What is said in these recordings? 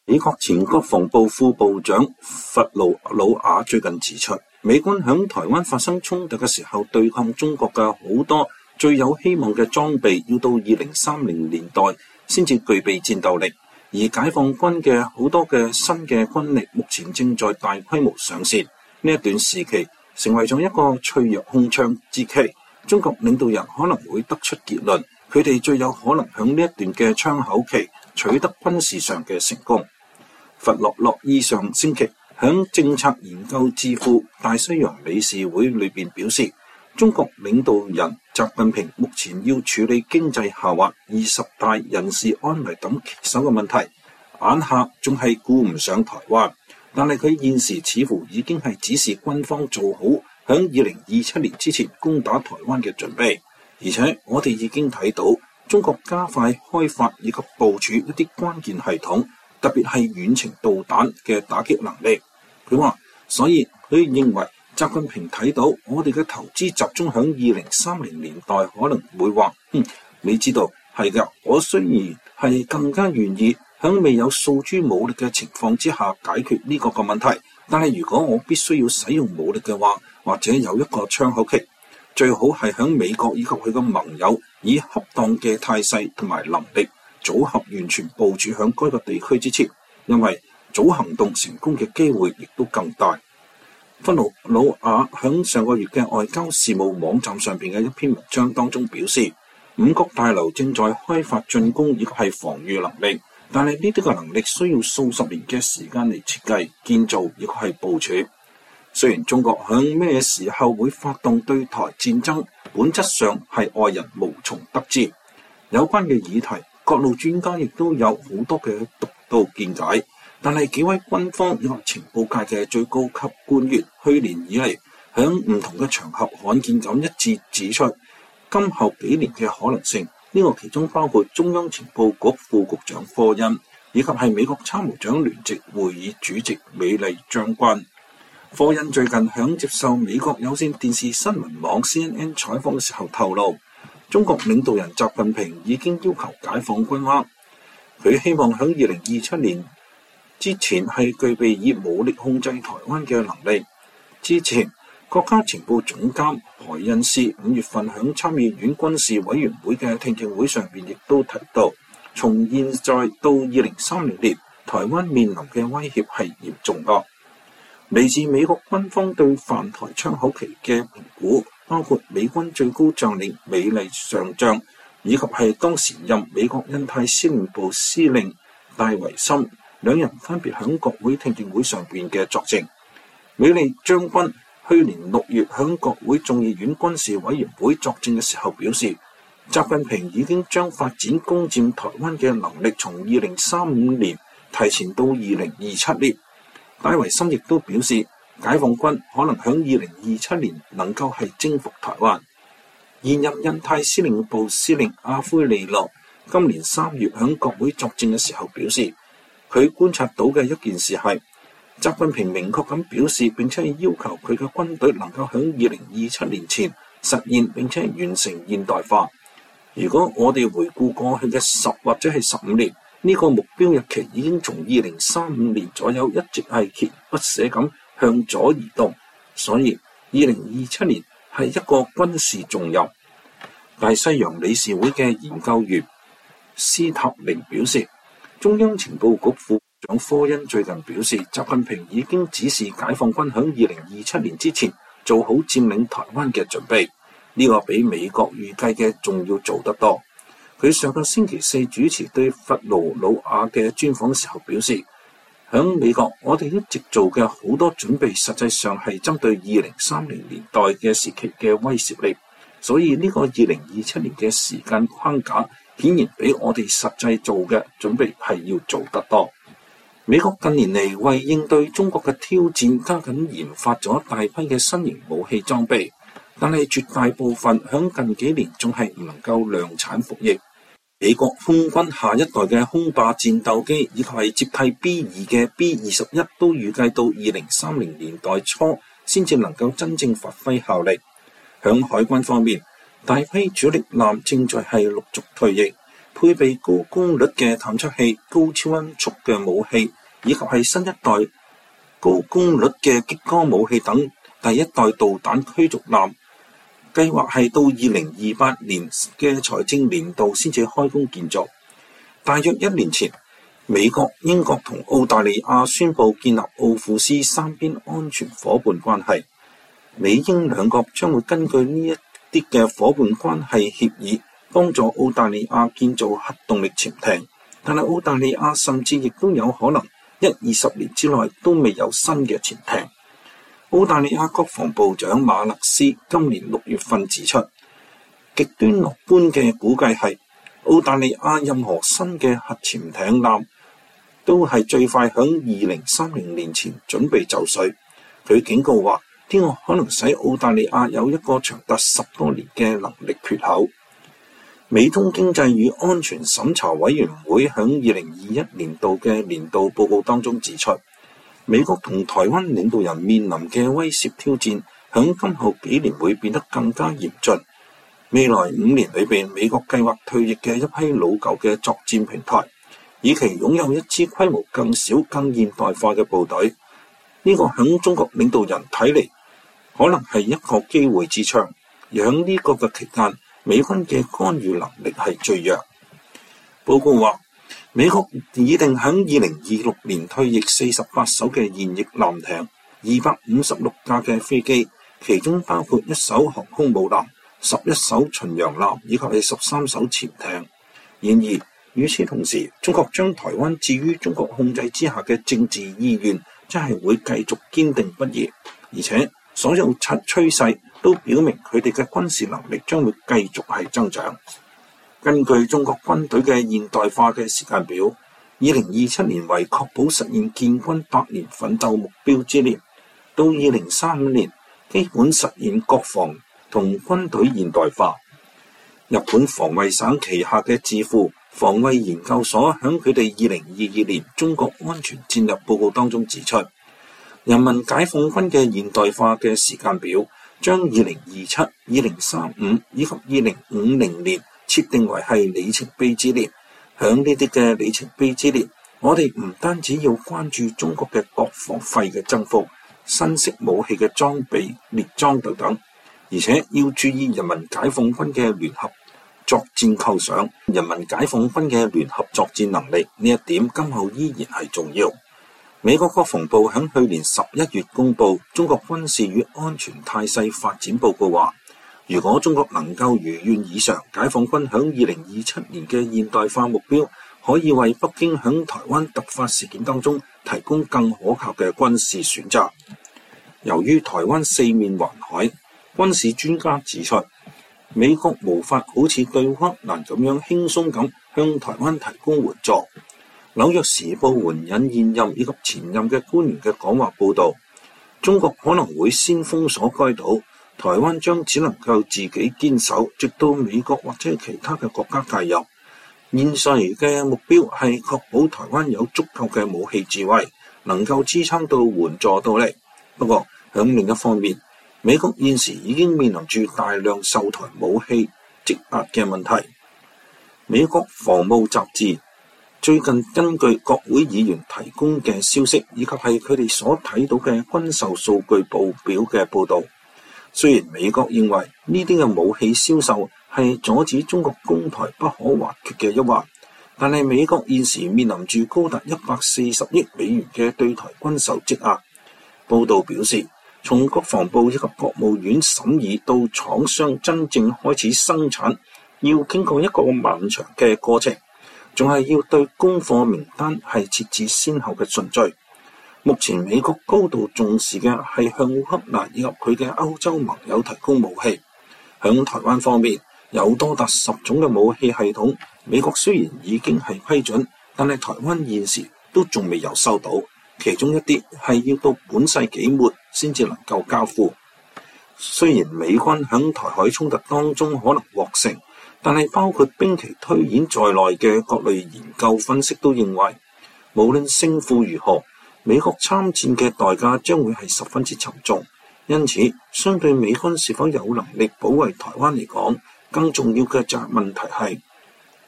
美國前國防部副部長弗勞魯瓦最近指出，美軍響台灣發生衝突嘅時候，對抗中國嘅好多最有希望嘅裝備，要到2030年代先至具備戰鬥力。而解放軍嘅好多嘅新嘅軍力，目前正在大規模上線。呢一段時期成為咗一個脆弱空窗之期。中國領導人可能會得出結論，佢哋最有可能響呢一段嘅窗口期取得軍事上嘅成功。弗洛洛伊上星期響政策研究智庫大西洋理事會裏邊表示，中國領導人習近平目前要處理經濟下滑、20大人事安危等棘手嘅問題，眼下仲係顧唔上台灣，但係佢現時似乎已經係指示軍方做好響2027年之前攻打台灣嘅準備。而且我哋已經睇到中國加快開發以及部署一啲關鍵系統，特別係遠程導彈嘅打擊能力。佢話，所以佢認為習近平睇到我哋嘅投資集中響2030年代，可能會話，你知道係㗎，我雖然係更加願意響未有訴諸武力嘅情況之下解決呢個問題，但係如果我必須要使用武力嘅話，或者有一個窗口期，最好係響美國以及佢嘅盟友以恰當嘅態勢同埋能力組合完全部署響該個地區之前，因為早行動成功嘅機會亦都更大。弗勞魯瓦響上個月嘅外交事務網站上邊嘅一篇文章當中表示，五角大樓正在開發進攻以及係防禦能力，但係呢啲嘅能力需要數十年嘅時間嚟設計、建造以及係部署。雖然中國響咩時候會發動對台戰爭，本質上係外人無從得知。有關嘅議題，各路專家亦都有好多嘅獨到見解，但係幾位軍方以及情報界嘅最高級官員，去年以嚟響唔同嘅場合罕見咁一致指出，今後幾年嘅可能性，呢個其中包括中央情報局副局長科恩，以及係美國參謀長聯席會議主席美麗將軍。科恩最近響接受美國有線電視新聞網 CNN 採訪嘅時候透露，中國領導人習近平已經要求解放軍話，佢希望響2027年之前係具備以武力控制台灣嘅能力。之前國家情報總監海恩斯5月份響參議院軍事委員會嘅聽證會上邊亦都提到，從現在到2030年，台灣面臨嘅威脅係嚴重㗎。嚟自美國軍方對犯台窗口期嘅評估，包括美軍最高將領美麗上將，以及係當時任美國印太司令部司令戴維森，兩人分別響國會聽證會上邊嘅作證。美麗將軍去年6月響國會眾議院軍事委員會作證嘅時候表示，習近平已經將發展攻佔台灣嘅能力從2035年提前到2027年。戴維森亦都表示，解放軍可能響2027年能夠係征服台灣。現任印太司令部司令阿奎利諾今年3月響國會作證嘅時候表示，佢觀察到嘅一件事係，習近平明確咁表示並且要求佢嘅軍隊能夠響2027年前實現並且完成現代化。如果我哋回顧過去嘅10或者係15年，呢個目標日期已經從2035年左右一直係鍥而不捨咁向左移動，所以2027年係一個軍事重任。大西洋理事會嘅研究員斯塔寧表示，中央情報局副局長科恩最近表示，習近平已經指示解放軍響2027年之前做好佔領台灣嘅準備，呢個比美國預計嘅仲要做得多。佢上個星期四主持對弗勞魯瓦嘅專訪時候表示，響美國我哋一直做嘅好多準備，實際上係針對2030年代嘅時期嘅威懾力，所以呢個2027年嘅時間框架顯然比我哋實際做嘅準備係要做得多。美國近年嚟為應對中國嘅挑戰，加緊研發咗大批嘅新型武器裝備，但係絕大部分響近幾年仲係唔能夠量產服役。美國空軍下一代嘅空霸戰鬥機以及係接替 B2 嘅 B21都預計到2030年代初先至能夠真正發揮效力。響海軍方面，大批主力艦正在係陸續退役， 配備高功率嘅探測器、高超音速嘅武器，以及係新一代高功率嘅激光武器等第一代導彈驅逐艦，計劃係到2028年嘅財政年度先至開工建造。大約1年前，美國、英國同澳大利亞宣布建立奧庫斯三邊安全夥伴關係。美英兩國將會根據呢一啲嘅夥伴關係協議，幫助澳大利亞建造核動力潛艇。但係澳大利亞甚至亦都有可能20年之內都未有新嘅潛艇。澳大利亞國防部長馬勒斯今年6月份指出，極端樂觀嘅估計係澳大利亞任何新嘅核潛艇艦都係最快響2030年前準備就緒。佢警告話，呢個可能使澳大利亞有一個長達10多年嘅能力缺口。美中經濟與安全審查委員會響2021年度嘅年度報告當中指出，美國同台灣領導人面臨嘅威懾挑戰，響今後幾年會變得更加嚴峻。未來5年裏邊，美國計劃退役嘅一批老舊嘅作戰平台，以期擁有一支規模更小、更現代化嘅部隊。呢個響中國領導人睇嚟，可能係一個機會之窗。而響呢個嘅期間，美軍嘅干預能力係最弱。報告話，美國擬定響2026年退役48艘嘅現役艦艇、256架嘅飛機，其中包括1艘航空母艦、11艘巡洋艦以及係13艘潛艇。然而，與此同時，中國將台灣置於中國控制之下嘅政治意願，真係會繼續堅定不移，而且所有趨勢都表明佢哋嘅軍事能力將會繼續係增長。根據中國軍隊嘅現代化嘅時間表，2027年為確保實現建軍100年奮鬥目標之年，到2035年基本實現國防同軍隊現代化。日本防衛省旗下嘅智庫防衛研究所響佢哋2022年中國安全戰略報告當中指出，人民解放軍嘅現代化嘅時間表將2027、2035以及2050年設定為係里程碑之年。響呢啲嘅里程碑之年，我哋唔單止要關注中國嘅國防費嘅增幅、新式武器嘅裝備列裝等等，而且要注意人民解放軍嘅聯合作戰構想、人民解放軍嘅聯合作戰能力，呢一點今後依然係重要。美國國防部喺去年11月公布《中國軍事與安全態勢發展報告》話，如果中國能夠如願以償，解放軍喺2027年嘅現代化目標，可以為北京喺台灣突發事件當中提供更可靠嘅軍事選擇。由於台灣四面環海，軍事專家指出，美國無法好似對烏克蘭咁樣輕鬆咁向台灣提供援助。紐約時報援引現任以及前任嘅官員嘅講話報導，中國可能會先封鎖該島，台灣將只能夠自己堅守，直到美國或者其他嘅國家介入。現時嘅目標係確保台灣有足夠嘅武器自衛，能夠支撐到援助到嚟。不過響另一方面，美國現時已經面臨住大量售台武器積壓嘅問題。美國防務雜誌最近根據國會議員提供嘅消息，以及係佢哋所睇到嘅軍售數據報表嘅報導，雖然美國認為呢啲嘅武器銷售係阻止中國攻台不可或缺嘅一環，但係美國現時面臨住高達140億美元嘅對台軍售積壓。報導表示，從國防部以及國務院審議到廠商真正開始生產，要經過一個漫長嘅過程，仲係要對供貨名單係設置先後嘅順序。目前美國高度重視嘅係向烏克蘭以及佢嘅歐洲盟友提供武器。響台灣方面，有多達10種嘅武器系統，美國雖然已經係批准，但係台灣現時都仲未有收到。其中一啲係要到本世紀末先至能夠交付。雖然美軍響台海衝突當中可能獲勝，但係包括兵棋推演在內嘅各類研究分析都認為，無論勝負如何，美國參戰嘅代價將會係十分之沉重。因此，相對美軍是否有能力保衛台灣嚟講，更重要嘅問題係，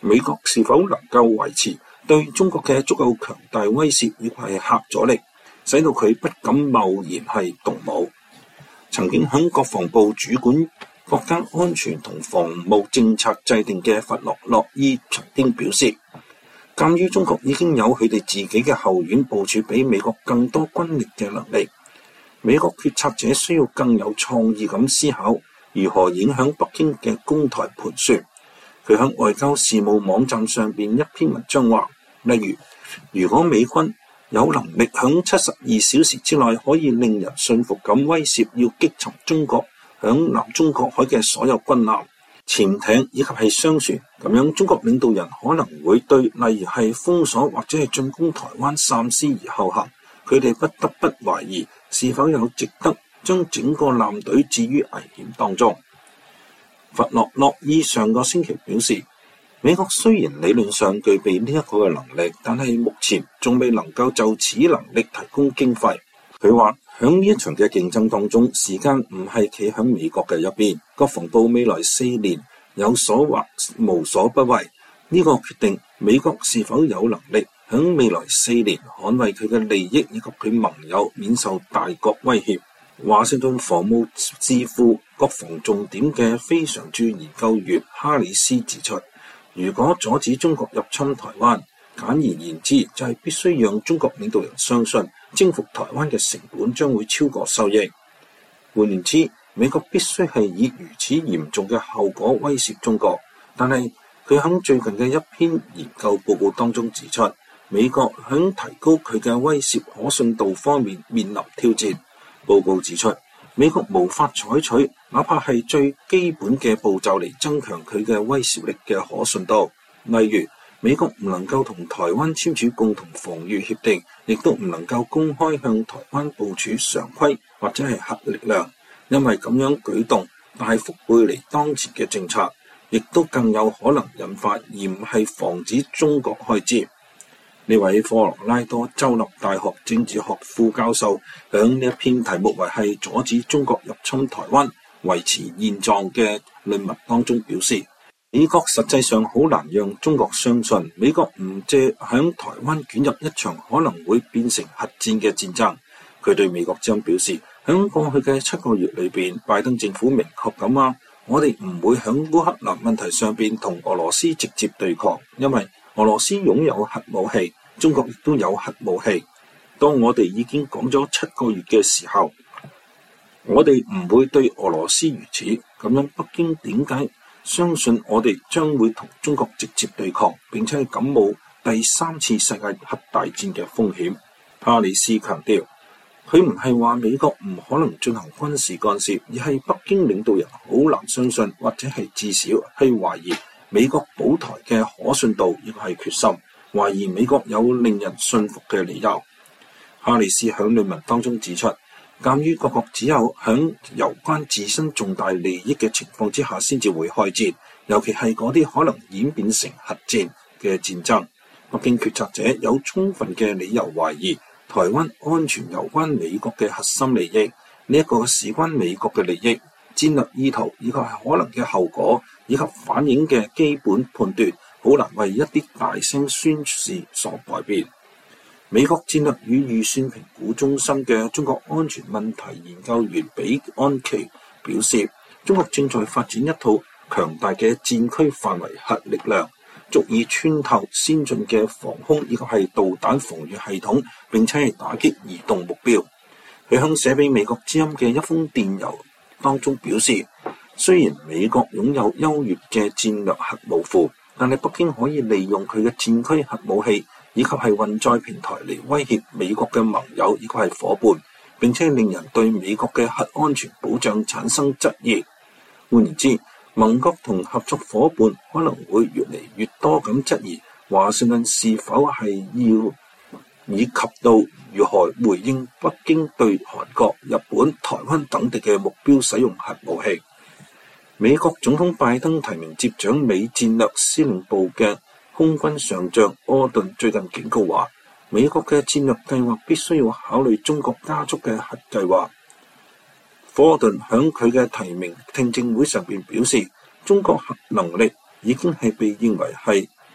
美國是否能夠維持對中國嘅足夠強大威懾，亦係嚇阻力，使到佢不敢貿然係動武。曾經響國防部主管國家安全同防務政策制定嘅弗洛諾伊曾經表示，鑑於中國已經有佢哋自己嘅後院部署比美國更多軍力嘅能力，美國決策者需要更有創意咁思考如何影響北京嘅攻台盤算。佢喺外交事務網站上邊一篇文章話，例如果美軍有能力響72小時之內可以令人信服咁威懾要擊沉中國響南中國海嘅所有軍艦、潛艇以及係商船，咁樣中國領導人可能會對例如係封鎖或者係進攻台灣三思而後行。佢哋不得不懷疑是否有值得將整個艦隊置於危險當中。弗洛諾伊上個星期表示，美國雖然理論上具備呢一個嘅能力，但係目前仲未能夠就此能力提供經費。佢話響呢一場嘅競爭當中，時間唔係企響美國嘅一邊，國防部未來4年有所或無所不為。呢個決定美國是否有能力響未來4年捍衛佢嘅利益以及佢盟友免受大國威脅。華盛頓防務智庫國防重點嘅非常駐研究員哈里斯指出，如果阻止中國入侵台灣，簡而言之就係必須讓中國領導人相信征服台灣嘅成本將會超過收益。換言之，美國必須係以如此嚴重嘅後果威懾中國。但係佢喺最近嘅一篇研究報告當中指出，美國喺提高佢嘅威懾可信度方面面臨挑戰。報告指出，美國無法採取哪怕係最基本嘅步驟嚟增強佢嘅威懾力嘅可信度。例如，美國唔能夠同台灣簽署共同防禦協定，亦都唔能夠公開向台灣部署常規或者係核力量，因為咁樣舉動大幅背離當前嘅政策，亦都更有可能引發而唔係防止中國開戰。呢位科羅拉多州立大學政治學副教授響呢一篇題目為係阻止中國入侵台灣、維持現狀嘅論文當中表示，美國實際上好難讓中國相信美國唔借響台灣捲入一場可能會變成核戰嘅戰爭。佢對美國之音表示，響過去嘅7個月裏邊，拜登政府明確咁話，我哋唔會響烏克蘭問題上邊同俄羅斯直接對抗，因為俄羅斯擁有核武器，中國亦都有核武器。當我哋已經講咗7個月嘅時候，我哋唔會對俄羅斯如此。咁樣北京點解相信我哋將會同中國直接對抗，並且感冒第3次世界核大戰嘅風險？哈里斯強調，佢唔係話美國唔可能進行軍事干涉，而係北京領導人好難相信，或者係至少係懷疑美國保台嘅可信度，亦係決心懷疑美國有令人信服嘅理由。哈里斯響論文當中指出，鑑於各國只有響攸關自身重大利益嘅情況之下先至會開戰，尤其係嗰啲可能演變成核戰嘅戰爭，北京決策者有充分嘅理由懷疑台灣安全攸關美國嘅核心利益。呢一個事關美國嘅利益、戰略意圖以及係可能嘅後果，以及反映嘅基本判斷，好難為一啲大聲宣示所改變。美國戰略與預算評估中心嘅中國安全問題研究員比安奇表示，中國正在發展一套強大嘅戰區範圍核力量，足以穿透先進嘅防空以及係導彈防禦系統，並且係打擊移動目標。佢向寫俾美國之音嘅一封電郵當中表示，雖然美國擁有優越嘅戰略核武庫，但係北京可以利用佢嘅戰區核武器以及係運載平台嚟威脅美國嘅盟友以及係夥伴，並且令人對美國嘅核安全保障產生質疑。換言之，盟國同合作夥伴可能會越嚟越多咁質疑華盛頓是否係要以及到如何回應北京對韓國、日本、台灣等地嘅目標使用核武器。美國總統拜登提名接掌美戰略司令部嘅空軍上將柯頓最近警告話，美國嘅戰略計劃必須要考慮中國加速嘅核計劃。柯頓響佢嘅提名聽證會上邊表示，中國核能力已經係被認為係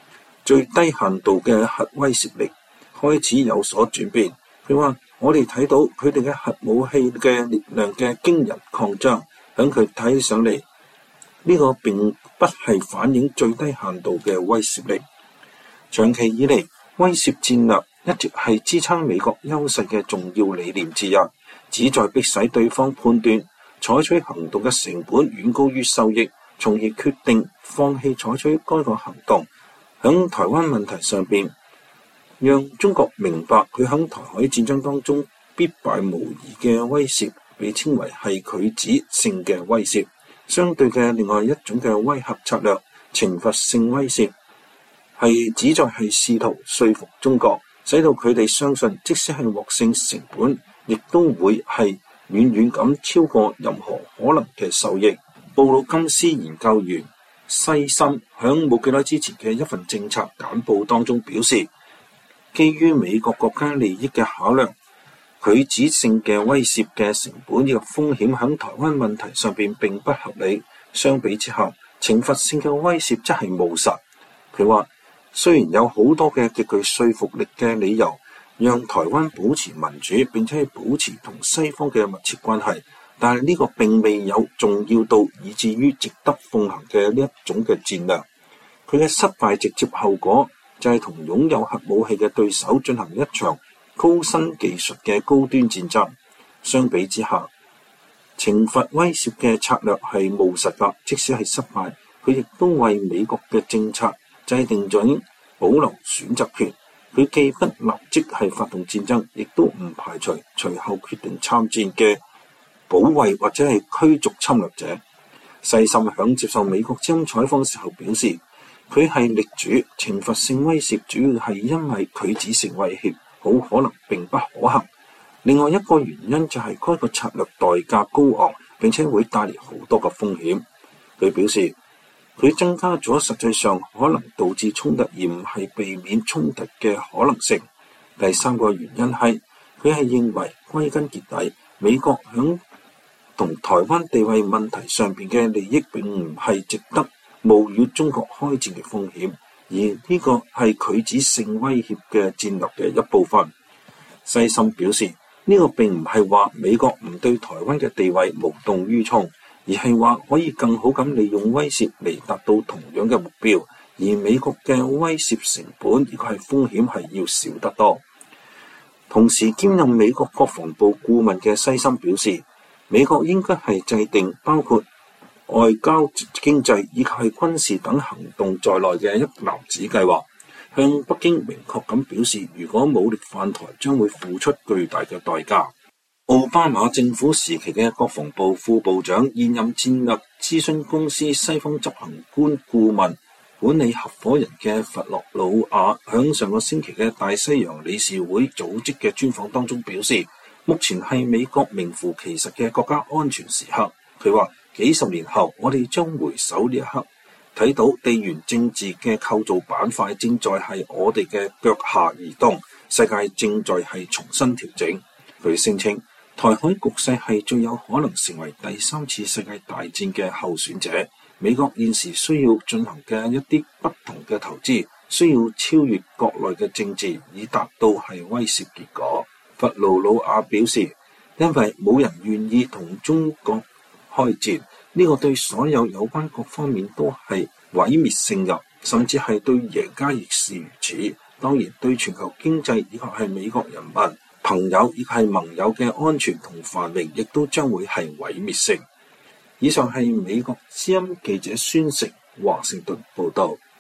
最低限度嘅核威懾力開始有所轉變。佢話：我哋睇到佢哋嘅核武器嘅力量嘅驚人擴張，響佢睇上嚟，呢個並不係反映最低限度嘅威懾力。長期以嚟，威懾戰略一直係支撐美國優勢嘅重要理念之一，旨在迫使對方判斷採取行動嘅成本遠高於收益，從而決定放棄採取該個行動。響台灣問題上邊，讓中國明白佢響台海戰爭當中必敗無疑嘅威懾，被稱為係拒止性嘅威懾。相對嘅另外一種嘅威嚇策略，懲罰性威懾，係旨在係試圖說服中國，使到佢哋相信，即使係獲勝成本，亦都會係遠遠咁超過任何可能嘅收益。布魯金斯研究員西森響冇幾耐之前嘅一份政策簡報當中表示，基於美國國家利益嘅考量，拒止性嘅威懾嘅成本呢個風險喺台灣問題上邊並不合理。相比之下，懲罰性嘅威懾則係務實。佢話，雖然有好多嘅極具說服力嘅理由，讓台灣保持民主並且係保持同西方嘅密切關係，但係呢個並未有重要到以至於值得奉行嘅呢一種嘅戰略。佢嘅失敗直接後果就係同擁有核武器嘅對手進行一場高新技術嘅高端戰爭。相比之下，懲罰威懾嘅策略係務實㗎，即使係失敗，佢亦都為美國嘅政策制定咗保留選擇權。佢既不立即係發動戰爭，亦都唔排除隨後決定參戰嘅保衛或者係驅逐侵略者。細心響接受美國之音採訪時候表示，佢係力主懲罰性威懾，主要係因為拒止性威脅好可能並不可行。另外一個原因就係該個策略代價高昂，並且會帶嚟好多嘅風險。佢表示，佢增加咗實際上可能導致衝突而唔係避免衝突嘅可能性。第三個原因係佢係認為歸根結底，美國響同台灣地位問題上邊嘅利益並唔係值得冒與中國開戰嘅風險，而呢個係拒止性威脅嘅戰略嘅一部分。西森表示，呢個並唔係話美國唔對台灣嘅地位無動於衷，而係話可以更好咁利用威懾嚟達到同樣嘅目標，而美國嘅威懾成本亦係風險係要少得多。同時兼任美國國防部顧問嘅西森表示，美國應該係制定包括外交、經濟以及係軍事等行動在內嘅一籃子計劃，向北京明確咁表示，如果武力犯台，將會付出巨大嘅代價。奧巴馬政府時期嘅國防部副部長、現任戰略諮詢公司西方執行官顧問、管理合夥人嘅弗洛魯瓦，響上個星期嘅大西洋理事會組織嘅專訪當中表示，目前係美國名副其實嘅國家安全時刻。佢話，幾十年後，我哋將回首呢一刻，睇到地緣政治嘅構造板塊正在係我哋嘅腳下移動，世界正在係重新調整。佢聲稱，台海局勢係最有可能成為第三次世界大戰嘅候選者。美國現時需要進行嘅一啲不同嘅投資，需要超越國內嘅政治，以達到係威懾結果。弗魯魯瓦表示，因為冇人願意同中國開戰，呢個對所有有關各方面都係毀滅性嘅，甚至係對贏家亦是如此。當然，對全球經濟以及係美國人民、朋友以及係盟友嘅安全同繁榮，亦都將會係毀滅性。以上係美國之音記者孫成華盛頓報道。